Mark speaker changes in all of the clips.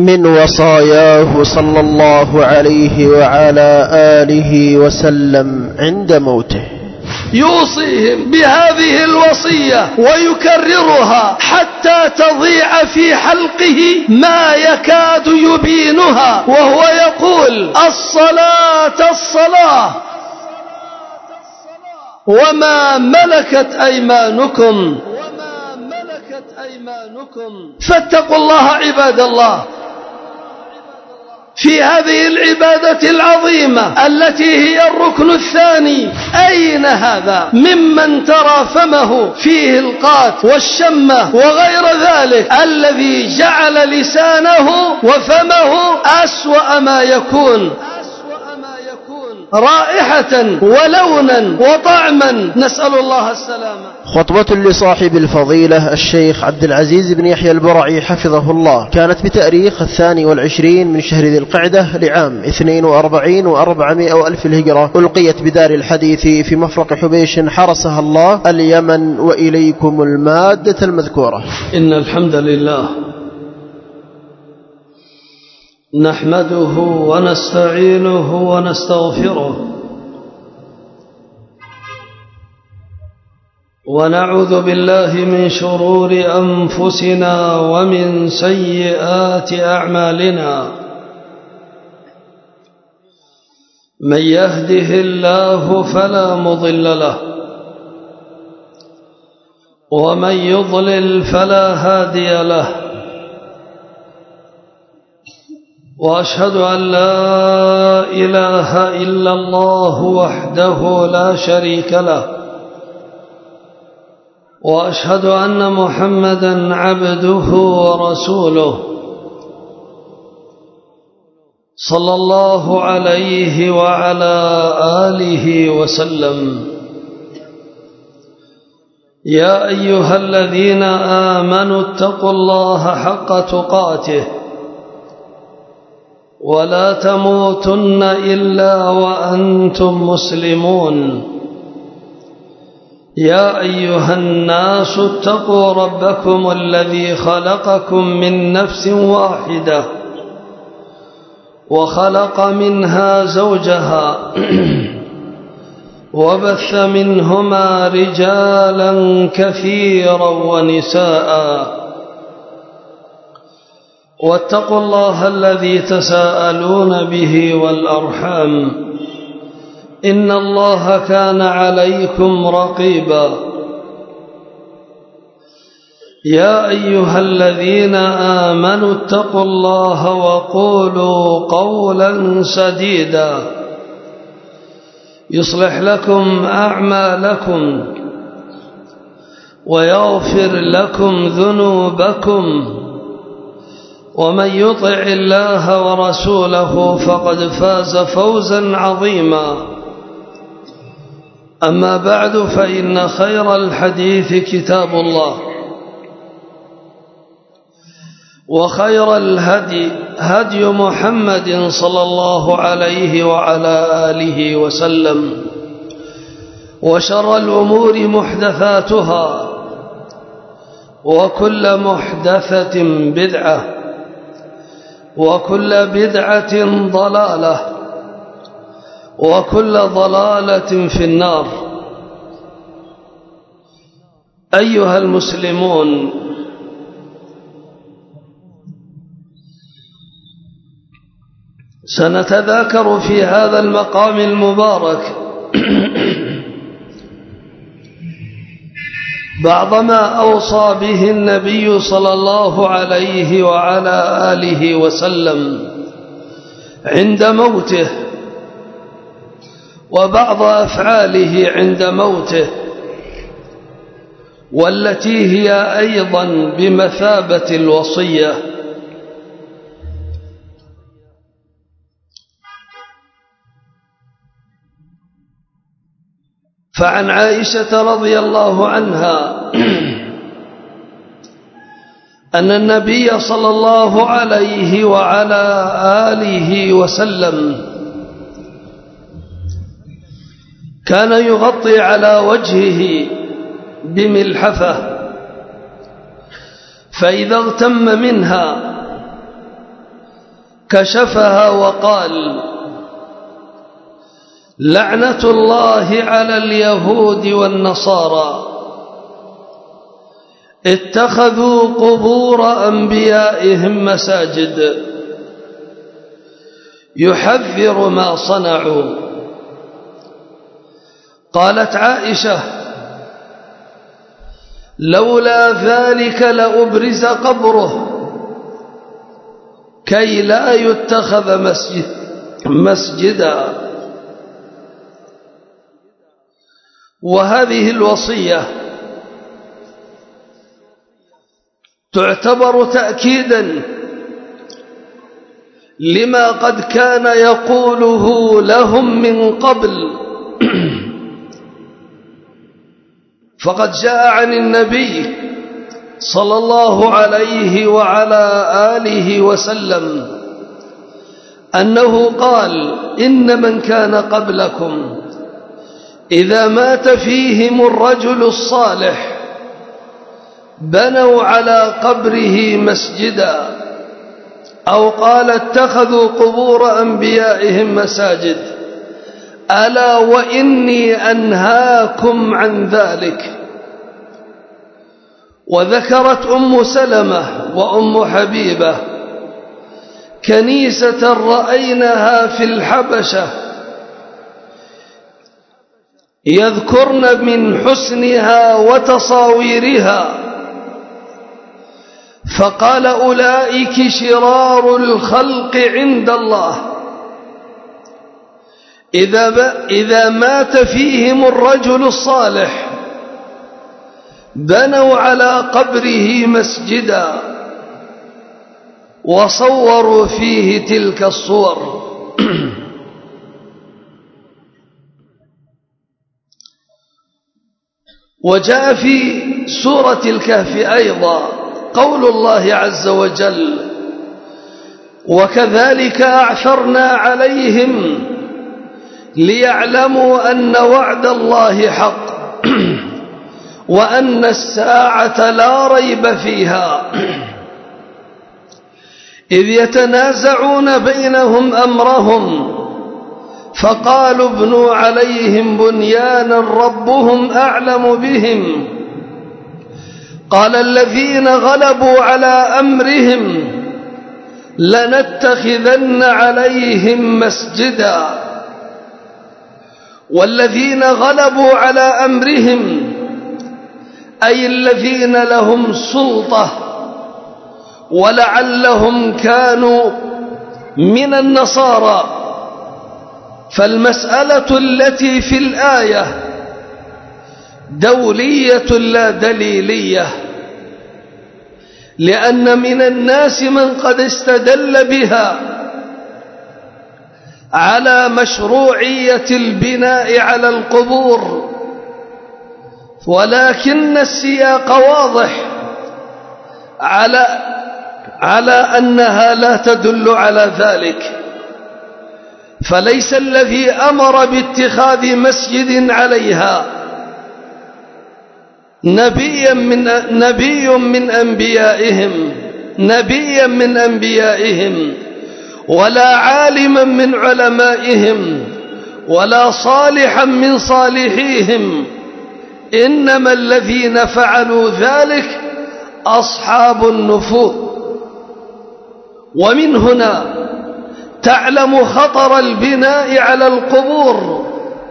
Speaker 1: من وصاياه صلى الله عليه وعلى آله وسلم عند موته.
Speaker 2: يوصيهم بهذه الوصية ويكررها حتى تضيع في حلقه ما يكاد يبينها، وهو يقول: الصلاة الصلاة وما ملكت أيمانكم. فاتقوا الله عباد الله في هذه العبادة العظيمة التي هي الركن الثاني. أين هذا ممن ترى فمه فيه القات والشمة وغير ذلك، الذي جعل لسانه وفمه أسوأ ما يكون، رائحة ولونا وطعما، نسأل الله السلامة.
Speaker 1: خطبة لصاحب الفضيلة الشيخ عبد العزيز بن يحيى البرعي حفظه الله، كانت بتاريخ 22 من شهر ذي القعدة لعام 42 و400 ألف الهجرة، ألقيت بدار الحديث في مفرق حبيش حرسها الله اليمن، وإليكم المادة المذكورة.
Speaker 2: إن الحمد لله نحمده ونستعينه ونستغفره، ونعوذ بالله من شرور أنفسنا ومن سيئات أعمالنا. من يهده الله فلا مضل له، ومن يضلل فلا هادي له، وأشهد أن لا إله إلا الله وحده لا شريك له، وأشهد أن محمدًا عبده ورسوله صلى الله عليه وعلى آله وسلم. يا أيها الذين آمنوا اتقوا الله حق تقاته ولا تموتن إلا وأنتم مسلمون. يا أيها الناس اتقوا ربكم الذي خلقكم من نفس واحدة وخلق منها زوجها وبث منهما رجالا كثيرا ونساء، واتقوا الله الذي تساءلون به والأرحام، إن الله كان عليكم رقيبا. يا أيها الذين آمنوا اتقوا الله وقولوا قولا سديدا يصلح لكم أعمالكم ويغفر لكم ذنوبكم، ومن يطع الله ورسوله فقد فاز فوزا عظيما. أما بعد، فإن خير الحديث كتاب الله، وخير الهدي هدي محمد صلى الله عليه وعلى آله وسلم، وشر الأمور محدثاتها، وكل محدثة بدعة، وكل بدعة ضلالة، وكل ضلالة في النار. أيها المسلمون، سنتذاكر في هذا المقام المبارك بعض ما أوصى به النبي صلى الله عليه وعلى آله وسلم عند موته، وبعض أفعاله عند موته، والتي هي أيضا بمثابة الوصية. فعن عائشة رضي الله عنها أن النبي صلى الله عليه وعلى آله وسلم كان يغطي على وجهه بملحفة، فإذا اغتم منها كشفها وقال: لعنة الله على اليهود والنصارى اتخذوا قبور أنبيائهم مساجد، يحذر ما صنعوا. قالت عائشة: لولا ذلك لأبرز قبره كي لا يتخذ مسجدا. وهذه الوصية تعتبر تأكيدا لما قد كان يقوله لهم من قبل. فقد جاء عن النبي صلى الله عليه وعلى آله وسلم أنه قال: إن من كان قبلكم إذا مات فيهم الرجل الصالح بنوا على قبره مسجدا، أو قال: اتخذوا قبور أنبيائهم مساجد، ألا وإني أنهاكم عن ذلك. وذكرت أم سلمة وأم حبيبة كنيسة رأيناها في الحبشة يذكرن من حسنها وتصاويرها، فقال: أولئك شرار الخلق عند الله إذا مات فيهم الرجل الصالح بنوا على قبره مسجدا وصوروا فيه تلك الصور. وجاء في سورة الكهف أيضا قول الله عز وجل: وكذلك أعثرنا عليهم ليعلموا أن وعد الله حق وأن الساعة لا ريب فيها إذ يتنازعون بينهم أمرهم فقالوا ابنوا عليهم بنيانا ربهم أعلم بهم قال الذين غلبوا على أمرهم لنتخذن عليهم مسجدا. والذين غلبوا على أمرهم أي الذين لهم سلطة، ولعلهم كانوا من النصارى. فالمسألة التي في الآية دولية لا دليلية، لأن من الناس من قد استدل بها على مشروعية البناء على القبور، ولكن السياق واضح على أنها لا تدل على ذلك. فليس الذي أمر باتخاذ مسجد عليها نبي من أنبيائهم ولا عالما من علمائهم ولا صالحا من صالحيهم، إنما الذين فعلوا ذلك أصحاب النفوذ. ومن هنا تعلم خطر البناء على القبور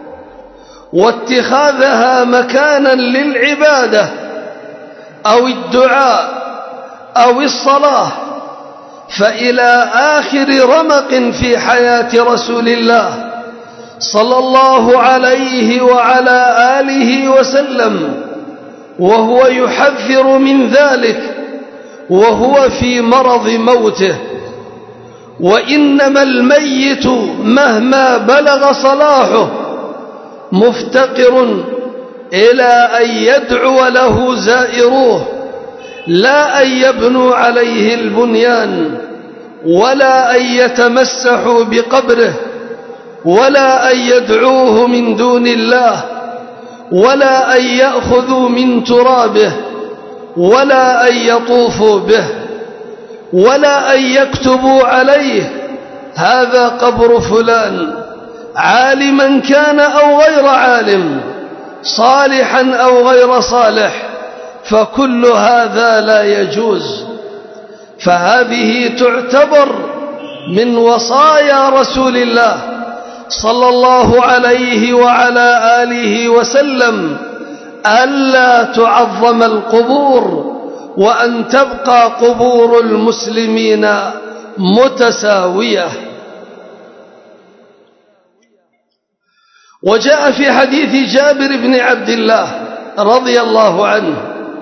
Speaker 2: واتخاذها مكانا للعبادة أو الدعاء أو الصلاة. فإلى آخر رمق في حياة رسول الله صلى الله عليه وعلى آله وسلم وهو يحذر من ذلك وهو في مرض موته. وإنما الميت مهما بلغ صلاحه مفتقر إلى أن يدعو له زائروه، لا أن يبنوا عليه البنيان، ولا أن يتمسحوا بقبره، ولا أن يدعوه من دون الله، ولا أن يأخذوا من ترابه، ولا أن يطوفوا به، ولا أن يكتبوا عليه هذا قبر فلان، عالما كان أو غير عالم، صالحا أو غير صالح، فكل هذا لا يجوز. فهذه تعتبر من وصايا رسول الله صلى الله عليه وعلى آله وسلم ألا تعظم القبور، وأن تبقى قبور المسلمين متساوية. وجاء في حديث جابر بن عبد الله رضي الله عنه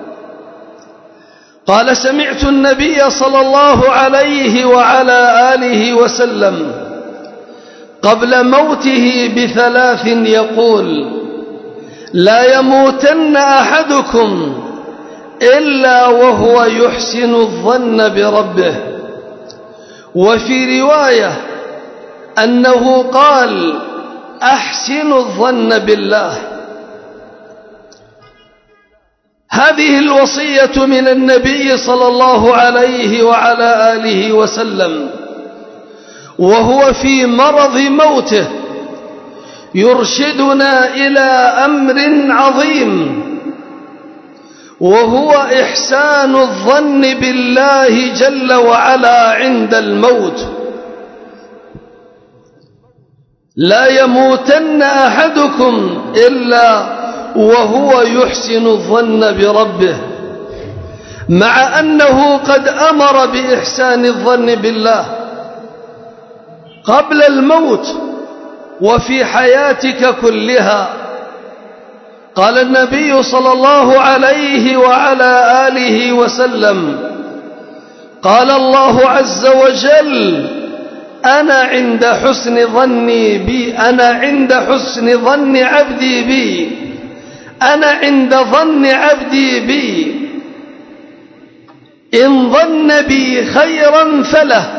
Speaker 2: قال: سمعت النبي صلى الله عليه وعلى آله وسلم قبل موته ب3 يقول: لا يموتن أحدكم إلا وهو يحسن الظن بربه. وفي رواية أنه قال: أحسن الظن بالله. هذه الوصية من النبي صلى الله عليه وعلى آله وسلم وهو في مرض موته يرشدنا إلى أمر عظيم، وهو إحسان الظن بالله جل وعلا عند الموت. لا يموتن أحدكم إلا وهو يحسن الظن بربه، مع أنه قد أمر بإحسان الظن بالله قبل الموت وفي حياتك كلها. قال النبي صلى الله عليه وعلى آله وسلم: قال الله عز وجل: أنا عند حسن ظني بي، أنا عند حسن ظن عبدي بي، أنا عند ظن عبدي بي، إن ظن بي خيرا فله،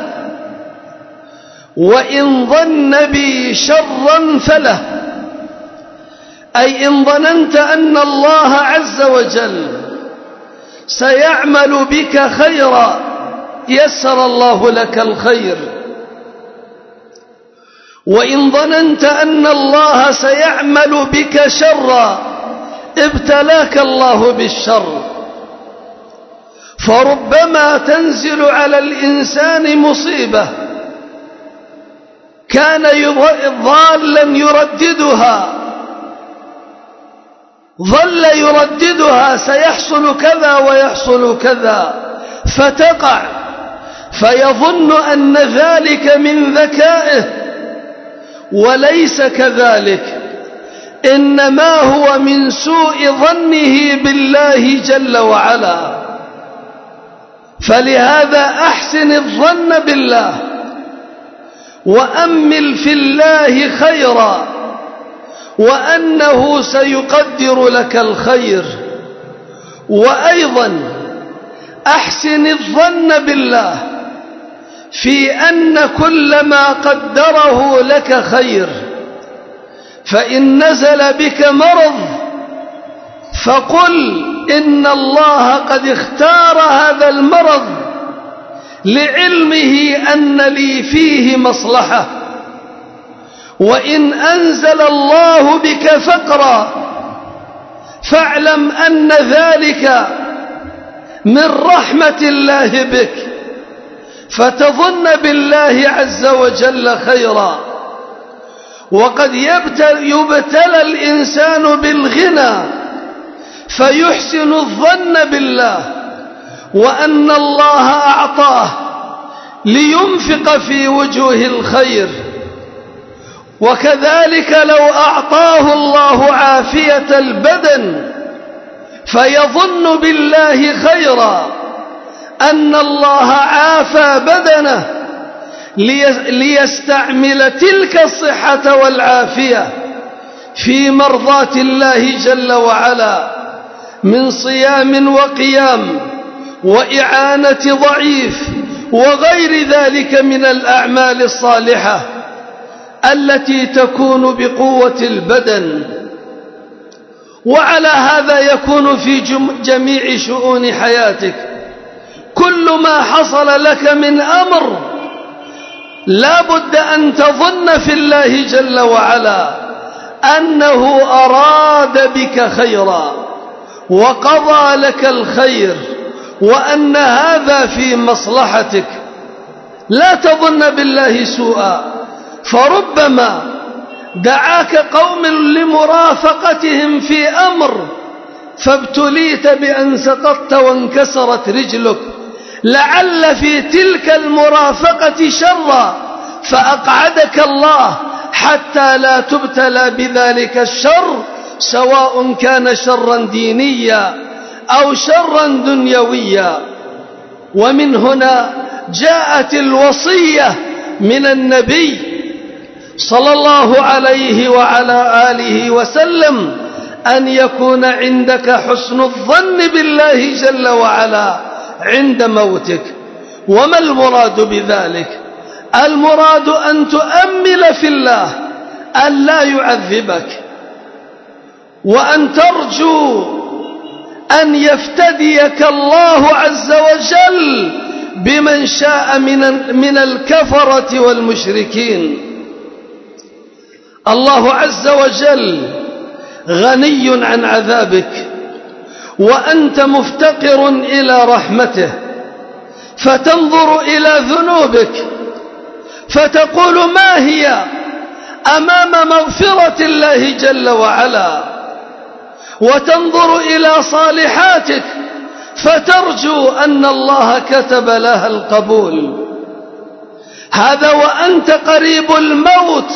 Speaker 2: وإن ظن بي شرا فله. أي إن ظننت أن الله عز وجل سيعمل بك خيرا يسر الله لك الخير، وإن ظننت أن الله سيعمل بك شرا ابتلاك الله بالشر. فربما تنزل على الإنسان مصيبة كان ضالا يرددها، ظل يرددها سيحصل كذا ويحصل كذا، فتقع فيظن أن ذلك من ذكائه، وليس كذلك، إنما هو من سوء ظنه بالله جل وعلا. فلهذا أحسن الظن بالله وأمل في الله خيرا، وأنه سيقدر لك الخير. وأيضا أحسن الظن بالله في أن كل ما قدره لك خير. فإن نزل بك مرض فقل إن الله قد اختار هذا المرض لعلمه أن لي فيه مصلحة. وإن أنزل الله بك فقرا فاعلم أن ذلك من رحمة الله بك، فتظن بالله عز وجل خيرا. وقد يبتلى الإنسان بالغنى فيحسن الظن بالله وأن الله أعطاه لينفق في وجوه الخير. وكذلك لو أعطاه الله عافية البدن فيظن بالله خيرا أن الله عافى بدنه ليستعمل تلك الصحة والعافية في مرضاة الله جل وعلا من صيام وقيام وإعانة ضعيف وغير ذلك من الأعمال الصالحة التي تكون بقوة البدن. وعلى هذا يكون في جميع شؤون حياتك. كل ما حصل لك من أمر لا بد أن تظن في الله جل وعلا أنه أراد بك خيرا وقضى لك الخير وأن هذا في مصلحتك. لا تظن بالله سوءا، فربما دعاك قوم لمرافقتهم في أمر فابتليت بأن سقطت وانكسرت رجلك، لعل في تلك المرافقة شرا فأقعدك الله حتى لا تبتلى بذلك الشر، سواء كان شرا دينيا أو شرا دنيويا. ومن هنا جاءت الوصية من النبي صلى الله عليه وعلى آله وسلم أن يكون عندك حسن الظن بالله جل وعلا عند موتك. وما المراد بذلك؟ المراد أن تؤمل في الله أن لا يعذبك، وأن ترجو أن يفتديك الله عز وجل بمن شاء من الكفرة والمشركين. الله عز وجل غني عن عذابك، وأنت مفتقر إلى رحمته، فتنظر إلى ذنوبك فتقول ما هي أمام مغفرة الله جل وعلا، وتنظر إلى صالحاتك فترجو أن الله كتب لها القبول. هذا وأنت قريب الموت،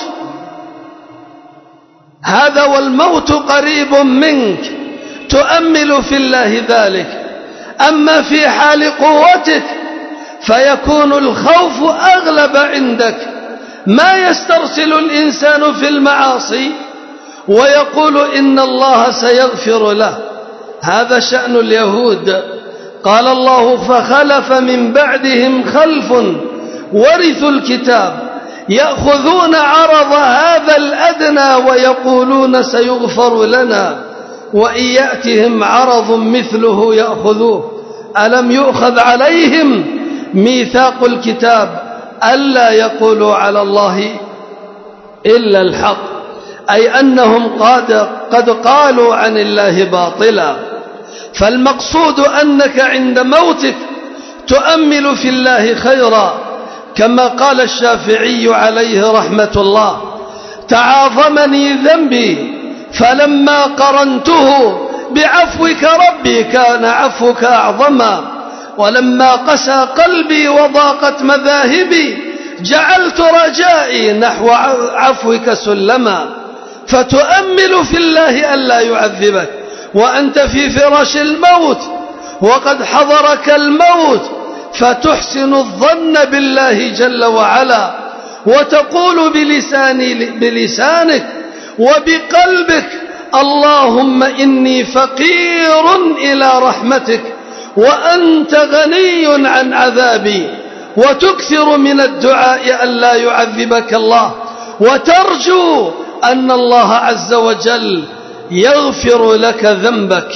Speaker 2: هذا والموت قريب منك، تؤمل في الله ذلك. أما في حال قوتك فيكون الخوف أغلب عندك، ما يسترسل الإنسان في المعاصي ويقول إن الله سيغفر له. هذا شأن اليهود. قال الله فخلف من بعدهم خلف ورثوا الكتاب يأخذون عرض هذا الأدنى ويقولون سيغفر لنا وإن يأتهم عرض مثله يأخذوه. ألم يؤخذ عليهم ميثاق الكتاب ألا يقولوا على الله إلا الحق، أي أنهم قد قالوا عن الله باطلا. فالمقصود أنك عند موتك تؤمل في الله خيرا، كما قال الشافعي عليه رحمة الله تعاظمني ذنبي فلما قرنته بعفوك ربي كان عفوك أعظما، ولما قسى قلبي وضاقت مذاهبي جعلت رجائي نحو عفوك سلما. فتؤمل في الله ألا يعذبك وأنت في فراش الموت وقد حضرك الموت، فتحسن الظن بالله جل وعلا وتقول بلسانك وبقلبك اللهم إني فقير إلى رحمتك وأنت غني عن عذابي، وتكثر من الدعاء ألا يعذبك الله، وترجو أن الله عز وجل يغفر لك ذنبك.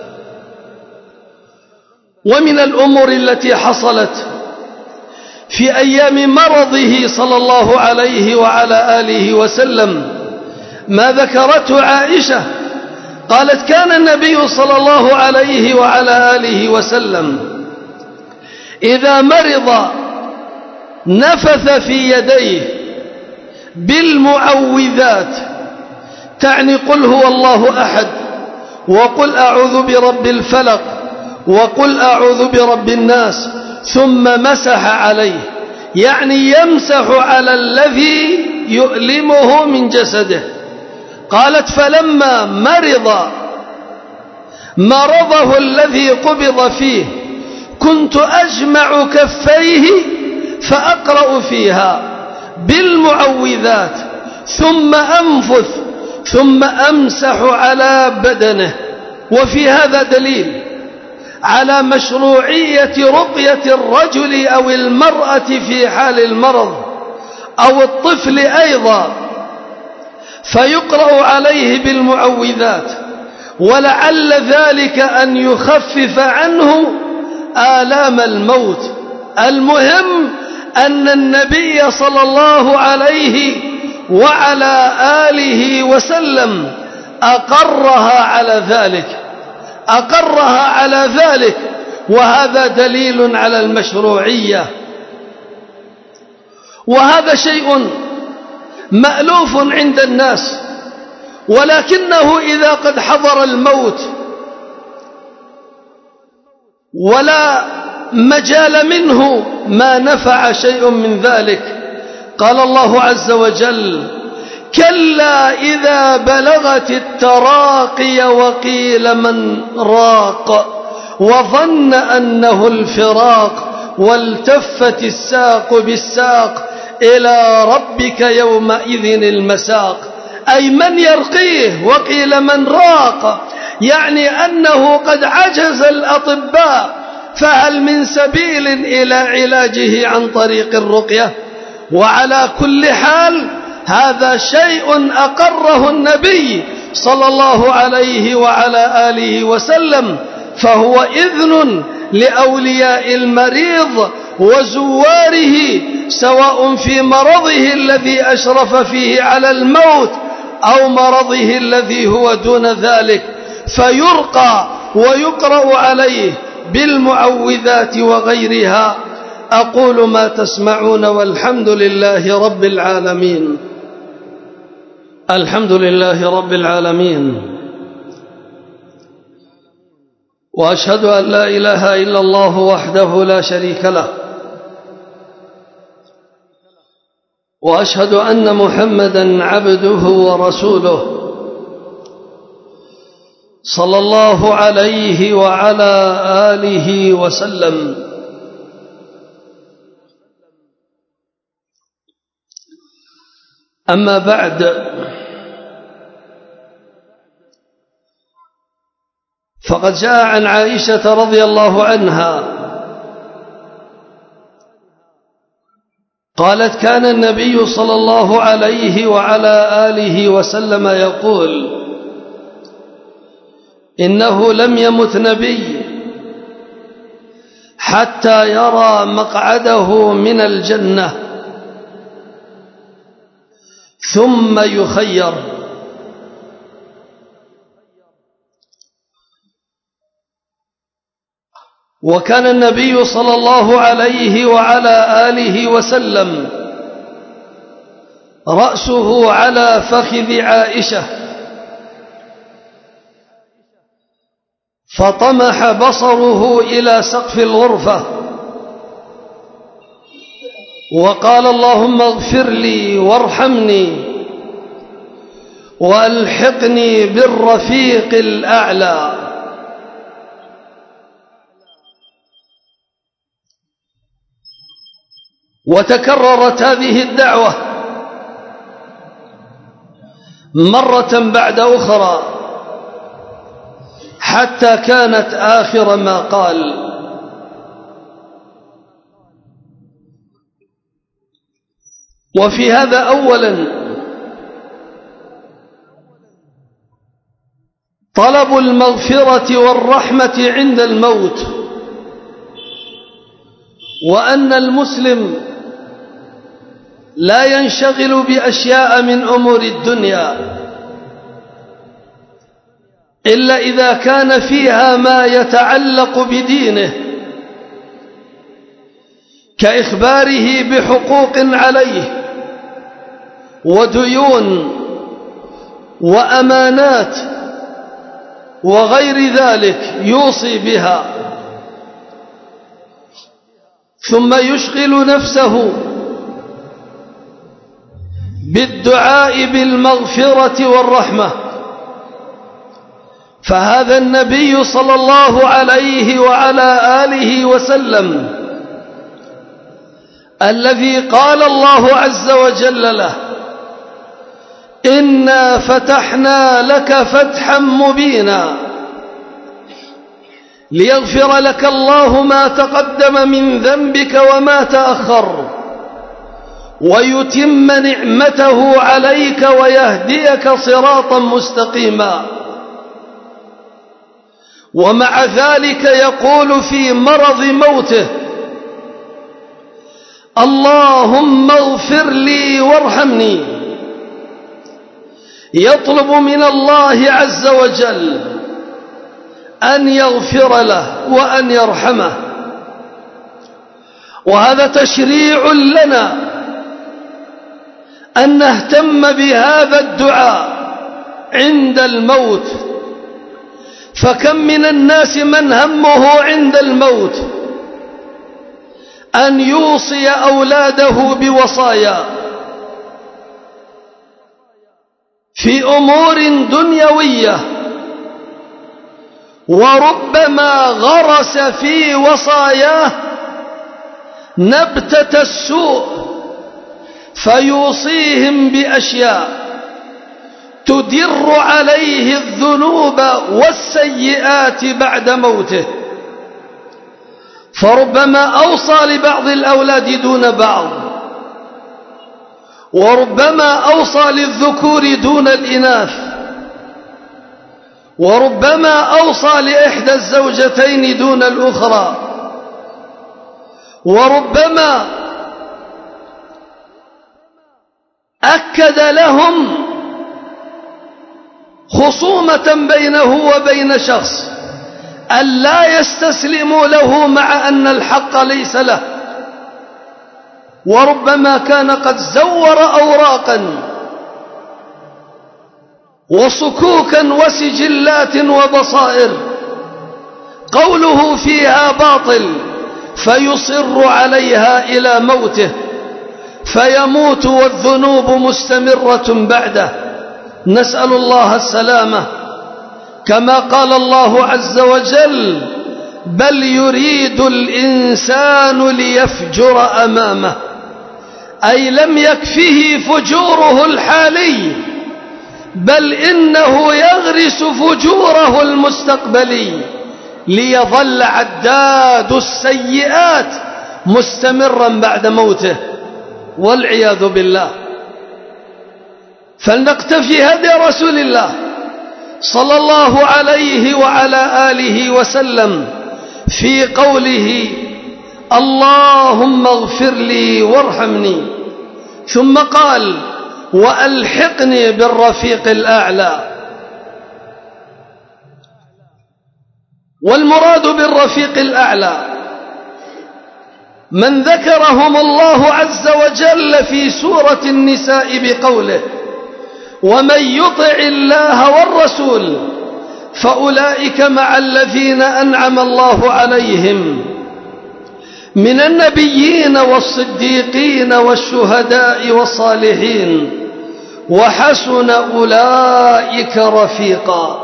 Speaker 2: ومن الأمور التي حصلت في أيام مرضه صلى الله عليه وعلى آله وسلم ما ذكرته عائشة، قالت كان النبي صلى الله عليه وعلى آله وسلم إذا مرض نفث في يديه بالمعوذات، تعني قل هو الله أحد وقل أعوذ برب الفلق وقل أعوذ برب الناس، ثم مسح عليه، يعني يمسح على الذي يؤلمه من جسده. قالت فلما مرضه الذي قبض فيه كنت أجمع كفيه فأقرأ فيها بالمعوذات ثم أنفث ثم أمسح على بدنه. وفي هذا دليل على مشروعية رقية الرجل أو المرأة في حال المرض أو الطفل أيضا، فيقرأ عليه بالمعوذات، ولعل ذلك أن يخفف عنه آلام الموت. المهم أن النبي صلى الله عليه وعلى آله وسلم أقرها على ذلك، وهذا دليل على المشروعية. وهذا شيء مألوف عند الناس، ولكنه إذا قد حضر الموت ولا مجال منه ما نفع شيء من ذلك. قال الله عز وجل: كلا إذا بلغت التراقي وقيل من راق وظن أنه الفراق والتفت الساق بالساق إلى ربك يومئذ المساق. أي من يرقيه، وقيل من راق، يعني أنه قد عجز الأطباء، فهل من سبيل إلى علاجه عن طريق الرقية؟ وعلى كل حال هذا شيء أقره النبي صلى الله عليه وعلى آله وسلم، فهو إذن لأولياء المريض وزواره، سواء في مرضه الذي أشرف فيه على الموت أو مرضه الذي هو دون ذلك، فيرقى ويقرأ عليه بالمعوذات وغيرها. أقول ما تسمعون، والحمد لله رب العالمين. الحمد لله رب العالمين، وأشهد أن لا إله إلا الله وحده لا شريك له، وأشهد أن محمدًا عبده ورسوله صلى الله عليه وعلى آله وسلم. أما بعد، فقد جاء عن عائشة رضي الله عنها قالت: كان النبي صلى الله عليه وعلى آله وسلم يقول: إنه لم يمت نبي حتى يرى مقعده من الجنة ثم يخير. وكان النبي صلى الله عليه وعلى آله وسلم رأسه على فخذ عائشة، فطمح بصره إلى سقف الغرفة وقال: اللهم اغفر لي وارحمني وألحقني بالرفيق الأعلى. وتكررت هذه الدعوة مرة بعد أخرى حتى كانت آخر ما قال. وفي هذا أولا طلب المغفرة والرحمة عند الموت، وأن المسلم لا ينشغل بأشياء من أمور الدنيا إلا إذا كان فيها ما يتعلق بدينه، كإخباره بحقوق عليه وديون وأمانات وغير ذلك يوصي بها، ثم يشغل نفسه بالدعاء بالمغفرة والرحمة. فهذا النبي صلى الله عليه وعلى آله وسلم الذي قال الله عز وجل له: إنا فتحنا لك فتحا مبينا ليغفر لك الله ما تقدم من ذنبك وما تأخر ويتم نعمته عليك ويهديك صراطا مستقيما. ومع ذلك يقول في مرض موته: اللهم اغفر لي وارحمني، يطلب من الله عز وجل أن يغفر له وأن يرحمه. وهذا تشريع لنا أن نهتم بهذا الدعاء عند الموت، فكم من الناس من همه عند الموت أن يوصي أولاده بوصايا في أمور دنيوية، وربما غرس في وصاياه نبتة السوء، فيوصيهم بأشياء تدر عليه الذنوب والسيئات بعد موته. فربما أوصى لبعض الأولاد دون بعض، وربما أوصى للذكور دون الإناث، وربما أوصى لإحدى الزوجتين دون الأخرى، وربما أكد لهم خصومة بينه وبين شخص ألا يستسلموا له مع أن الحق ليس له، وربما كان قد زور أوراقا وصكوكا وسجلات وبصائر قوله فيها باطل، فيصر عليها إلى موته، فيموت والذنوب مستمرة بعده. نسأل الله السلامة، كما قال الله عز وجل: بل يريد الإنسان ليفجر أمامه، أي لم يكفه فجوره الحالي، بل إنه يغرس فجوره المستقبلي ليظل عداد السيئات مستمرا بعد موته، والعياذ بالله. فلنقتفي هدي رسول الله صلى الله عليه وعلى آله وسلم في قوله: اللهم اغفر لي وارحمني، ثم قال: وألحقني بالرفيق الأعلى. والمراد بالرفيق الأعلى من ذكرهم الله عز وجل في سورة النساء بقوله: ومن يطع الله والرسول فأولئك مع الذين أنعم الله عليهم من النبيين والصديقين والشهداء والصالحين وحسن أولئك رفيقا،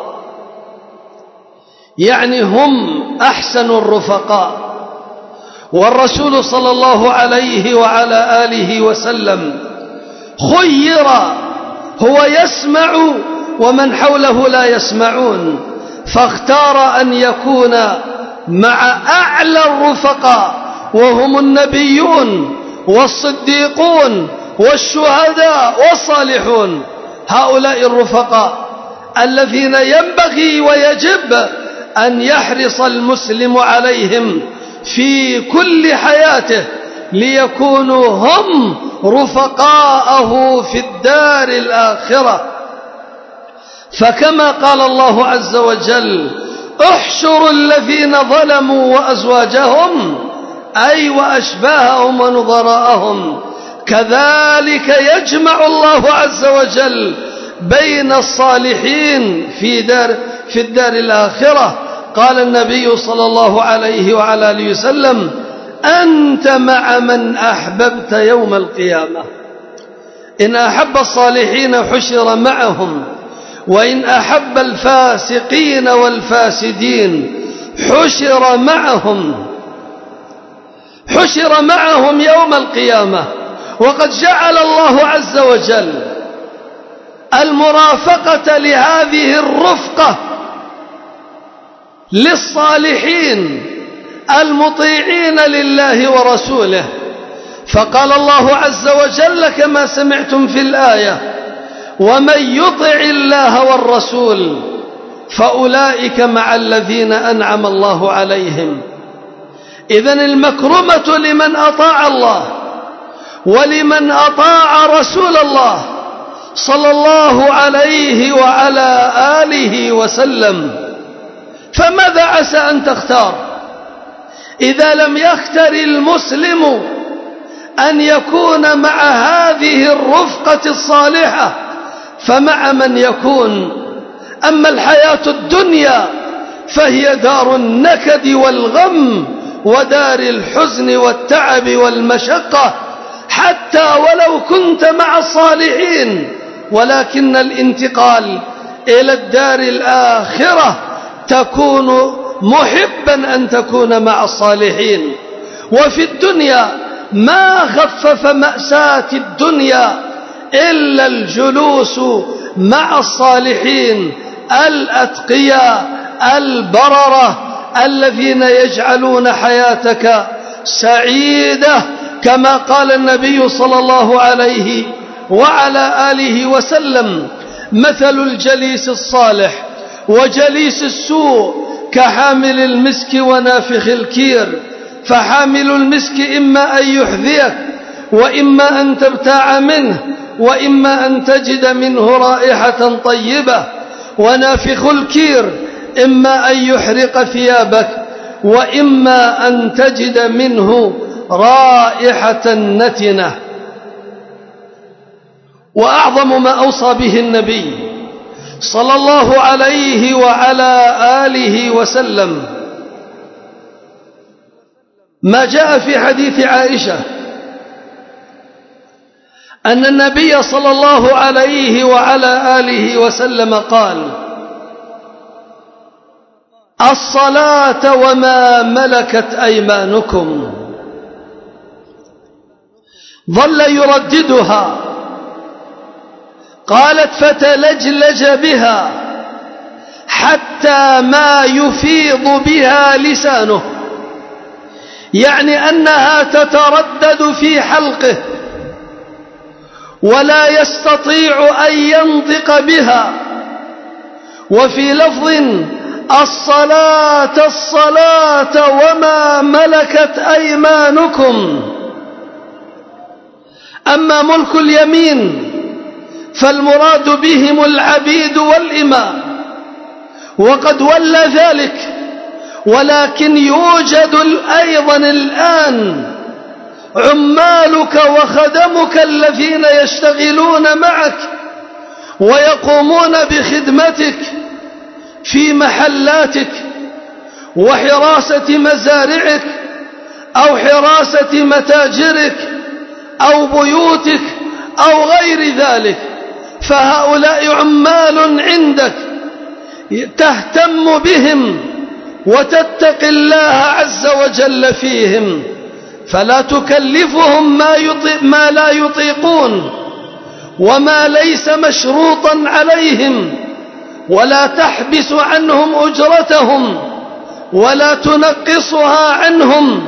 Speaker 2: يعني هم أحسن الرفقاء. والرسول صلى الله عليه وعلى آله وسلم خير، هو يسمع ومن حوله لا يسمعون، فاختار أن يكون مع أعلى الرفقاء، وهم النبيون والصديقون والشهداء والصالحون. هؤلاء الرفقاء الذين ينبغي ويجب أن يحرص المسلم عليهم في كل حياته، ليكونوا هم رفقاءه في الدار الآخرة. فكما قال الله عز وجل: احشروا الذين ظلموا وأزواجهم، أي وأشباههم ونظراءهم، كذلك يجمع الله عز وجل بين الصالحين في الدار الآخرة. قال النبي صلى الله عليه وعلى آله وسلم: أنت مع من أحببت يوم القيامة. إن أحب الصالحين حشر معهم، وإن أحب الفاسقين والفاسدين حشر معهم يوم القيامة. وقد جعل الله عز وجل المرافقة لهذه الرفقة للصالحين المطيعين لله ورسوله، فقال الله عز وجل كما سمعتم في الآية: ومن يطع الله والرسول فأولئك مع الذين أنعم الله عليهم. إذن المكرمة لمن أطاع الله ولمن أطاع رسول الله صلى الله عليه وعلى آله وسلم. فماذا عسى أن تختار إذا لم يختر المسلم أن يكون مع هذه الرفقة الصالحة فمع من يكون؟ أما الحياة الدنيا فهي دار النكد والغم ودار الحزن والتعب والمشقة حتى ولو كنت مع الصالحين، ولكن الانتقال إلى الدار الآخرة تكون محبا أن تكون مع الصالحين. وفي الدنيا ما خفف مأساة الدنيا إلا الجلوس مع الصالحين الأتقياء البررة الذين يجعلون حياتك سعيدة، كما قال النبي صلى الله عليه وعلى آله وسلم: مثل الجليس الصالح وجليس السوء كحامل المسك ونافخ الكير، فحامل المسك إما أن يحذيك وإما أن تبتاع منه وإما أن تجد منه رائحة طيبة، ونافخ الكير إما أن يحرق ثيابك وإما أن تجد منه رائحة نتنة. وأعظم ما أوصى به النبي صلى الله عليه وعلى آله وسلم ما جاء في حديث عائشة أن النبي صلى الله عليه وعلى آله وسلم قال: الصلاة وما ملكت أيمانكم. ظل يرددها، قالت: فتلجلج بها حتى ما يفيض بها لسانه، يعني أنها تتردد في حلقه ولا يستطيع أن ينطق بها. وفي لفظ: الصلاة الصلاة وما ملكت أيمانكم. أما ملك اليمين فالمراد بهم العبيد والإماء، وقد ولى ذلك، ولكن يوجد أيضا الآن عمالك وخدمك الذين يشتغلون معك ويقومون بخدمتك في محلاتك وحراسة مزارعك أو حراسة متاجرك أو بيوتك أو غير ذلك، فهؤلاء عمال عندك تهتم بهم وتتقي الله عز وجل فيهم، فلا تكلفهم ما لا يطيقون وما ليس مشروطا عليهم، ولا تحبس عنهم أجرتهم ولا تنقصها عنهم،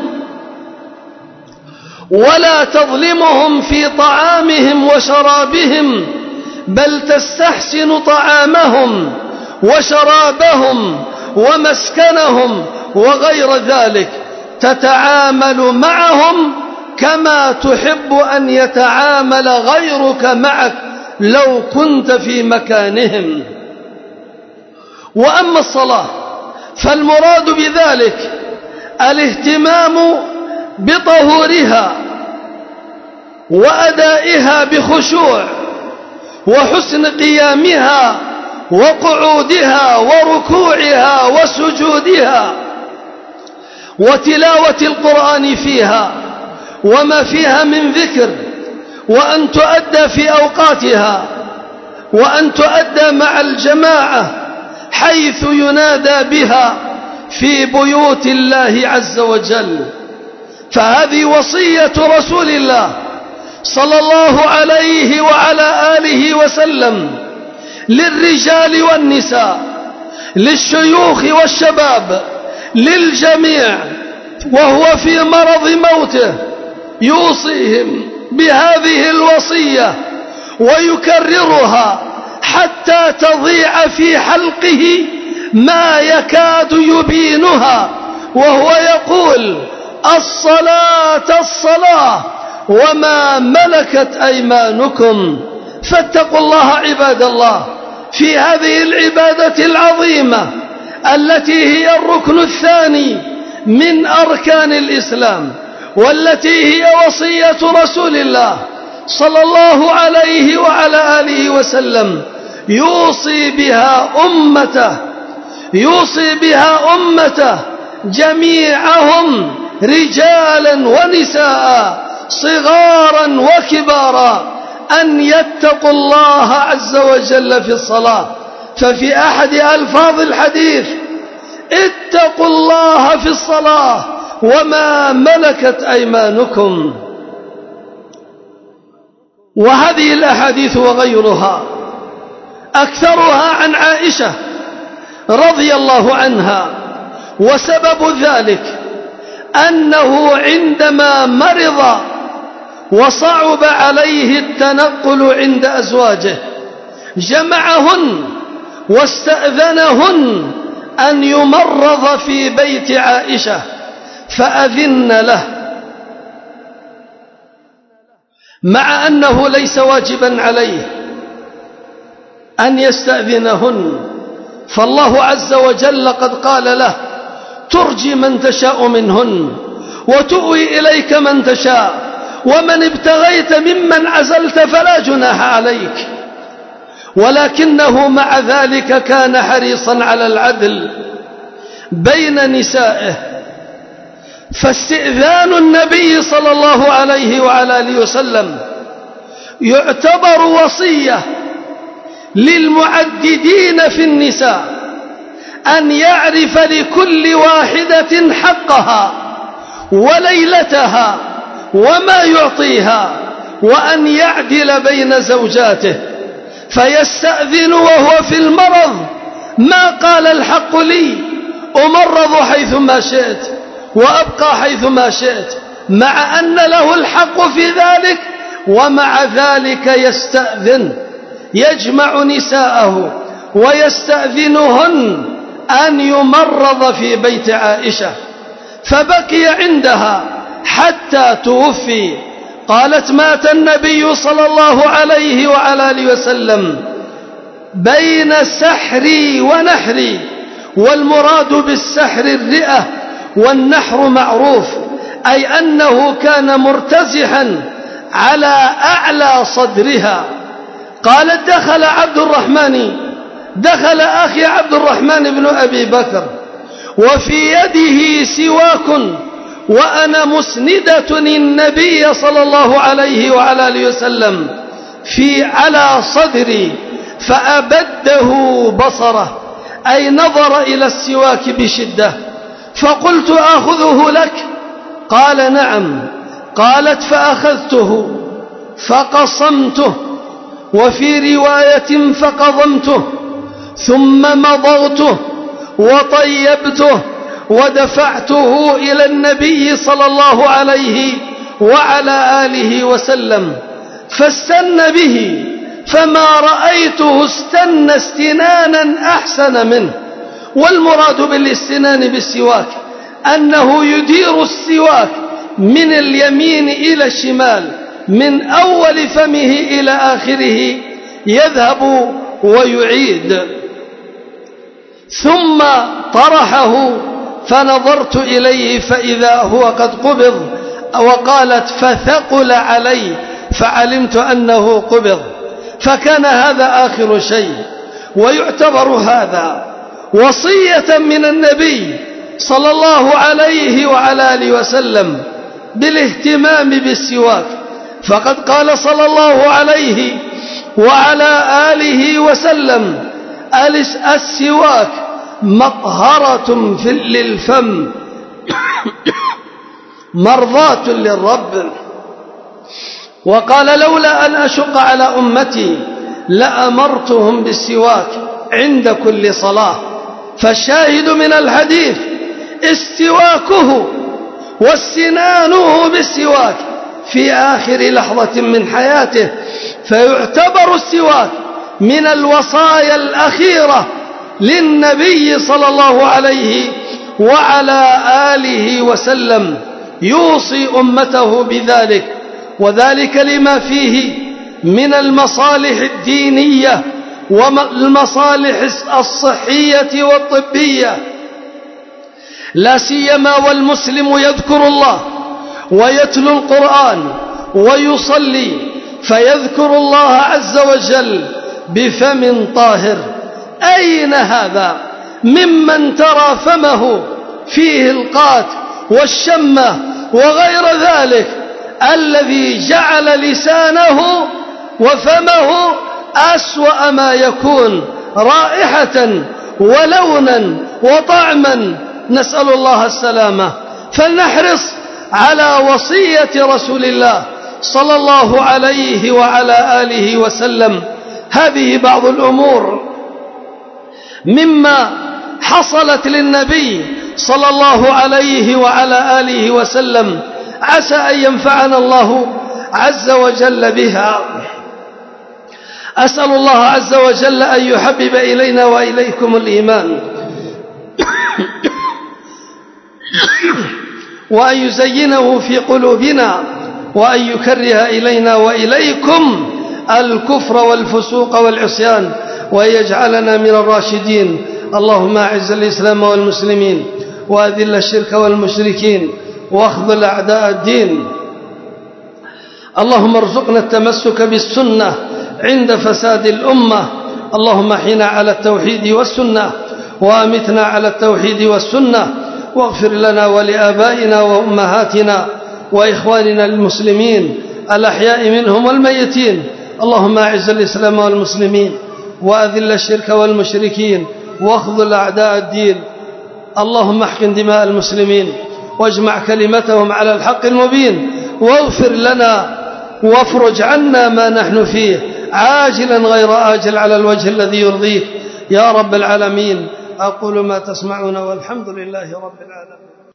Speaker 2: ولا تظلمهم في طعامهم وشرابهم، بل تستحسن طعامهم وشرابهم ومسكنهم وغير ذلك، تتعامل معهم كما تحب أن يتعامل غيرك معك لو كنت في مكانهم. وأما الصلاة فالمراد بذلك الاهتمام بطهورها وأدائها بخشوع وحسن قيامها وقعودها وركوعها وسجودها وتلاوة القرآن فيها وما فيها من ذكر، وأن تؤدى في أوقاتها، وأن تؤدى مع الجماعة حيث ينادى بها في بيوت الله عز وجل. فهذه وصية رسول الله صلى الله عليه وعلى آله وسلم للرجال والنساء، للشيوخ والشباب، للجميع، وهو في مرض موته يوصيهم بهذه الوصية ويكررها حتى تضيع في حلقه ما يكاد يبينها، وهو يقول: الصلاة الصلاة وما ملكت أيمانكم. فاتقوا الله عباد الله في هذه العبادة العظيمة التي هي الركن الثاني من أركان الإسلام، والتي هي وصية رسول الله صلى الله عليه وعلى آله وسلم يوصي بها أمته جميعهم رجالا ونساء صغارا وكبارا أن يتقوا الله عز وجل في الصلاة. ففي أحد ألفاظ الحديث اتقوا الله في الصلاة وما ملكت أيمانكم. وهذه الأحاديث وغيرها أكثرها عن عائشة رضي الله عنها، وسبب ذلك أنه عندما مرض وصعب عليه التنقل عند أزواجه جمعهن واستأذنهن أن يمرض في بيت عائشة فأذن له، مع أنه ليس واجبا عليه أن يستأذنهن، فالله عز وجل قد قال له: ترجي من تشاء منهن وتؤوي إليك من تشاء ومن ابتغيت ممن عزلت فلا جناح عليك. ولكنه مع ذلك كان حريصا على العدل بين نسائه، فاستئذان النبي صلى الله عليه وعلى آله وسلم يعتبر وصية للمعددين في النساء أن يعرف لكل واحدة حقها وليلتها وما يعطيها، وأن يعدل بين زوجاته، فيستأذن وهو في المرض ما قال: الحق لي، أمرض حيثما شئت وأبقى حيثما شئت، مع أن له الحق في ذلك، ومع ذلك يستأذن، يجمع نساءه ويستأذنهن أن يمرض في بيت عائشة، فبكي عندها حتى توفي. قالت: مات النبي صلى الله عليه وعلى آله وسلم بين سحري ونحري، والمراد بالسحر الرئة، والنحر معروف، أي أنه كان مرتزحا على أعلى صدرها. قالت: دخل أخي عبد الرحمن بن أبي بكر وفي يده سواك وأنا مسندة النبي صلى الله عليه وعلى آله وسلم على صدري، فأبده بصره، أي نظر إلى السواك بشدة، فقلت: آخذه لك؟ قال: نعم. قالت: فأخذته فقصمته، وفي رواية فقضمته، ثم مضغته وطيبته ودفعته إلى النبي صلى الله عليه وعلى آله وسلم، فاستن به، فما رأيته استن استنانا أحسن منه. والمراد بالاستنان بالسواك أنه يدير السواك من اليمين إلى الشمال، من أول فمه إلى آخره، يذهب ويعيد. ثم طرحه فنظرت إليه فإذا هو قد قبض، وقالت: فثقل علي، فعلمت أنه قبض. فكان هذا آخر شيء. ويعتبر هذا وصية من النبي صلى الله عليه وعلى آله وسلم بالاهتمام بالسواك، فقد قال صلى الله عليه وعلى آله وسلم: السواك مطهرة للفم مرضاة للرب. وقال: لولا أن أشق على أمتي لأمرتهم بالسواك عند كل صلاة. فالشاهد من الحديث استواكه واستنانه بالسواك في آخر لحظة من حياته، فيعتبر السواك من الوصايا الأخيرة للنبي صلى الله عليه وعلى آله وسلم، يوصي أمته بذلك. وذلك لما فيه من المصالح الدينية والمصالح الصحية والطبية، لا سيما والمسلم يذكر الله ويتلو القرآن ويصلي، فيذكر الله عز وجل بفم طاهر. أين هذا ممن ترى فمه فيه القات والشمة وغير ذلك، الذي جعل لسانه وفمه أسوأ ما يكون رائحة ولونا وطعما، نسأل الله السلامة. فلنحرص على وصية رسول الله صلى الله عليه وعلى آله وسلم. هذه بعض الأمور مما حصلت للنبي صلى الله عليه وعلى آله وسلم، عسى أن ينفعنا الله عز وجل بها. أسأل الله عز وجل أن يحبب إلينا وإليكم الإيمان، وأن يزينه في قلوبنا، وأن يكره إلينا وإليكم الكفر والفسوق والعصيان، وأن يجعلنا من الراشدين. اللهم أعز الإسلام والمسلمين، وأذل الشرك والمشركين، واخذل أعداء الدين. اللهم ارزقنا التمسك بالسنة عند فساد الأمة. اللهم احينا على التوحيد والسنة، وأمتنا على التوحيد والسنة، واغفر لنا ولآبائنا وأمهاتنا وإخواننا المسلمين الأحياء منهم والميتين. اللهم أعز الإسلام والمسلمين، وأذل الشرك والمشركين، واخذل أعداء الدين. اللهم احقن دماء المسلمين، واجمع كلمتهم على الحق المبين، واغفر لنا وافرج عنا ما نحن فيه عاجلا غير آجل على الوجه الذي يرضيك يا رب العالمين. أقول ما تسمعون، والحمد لله رب العالمين.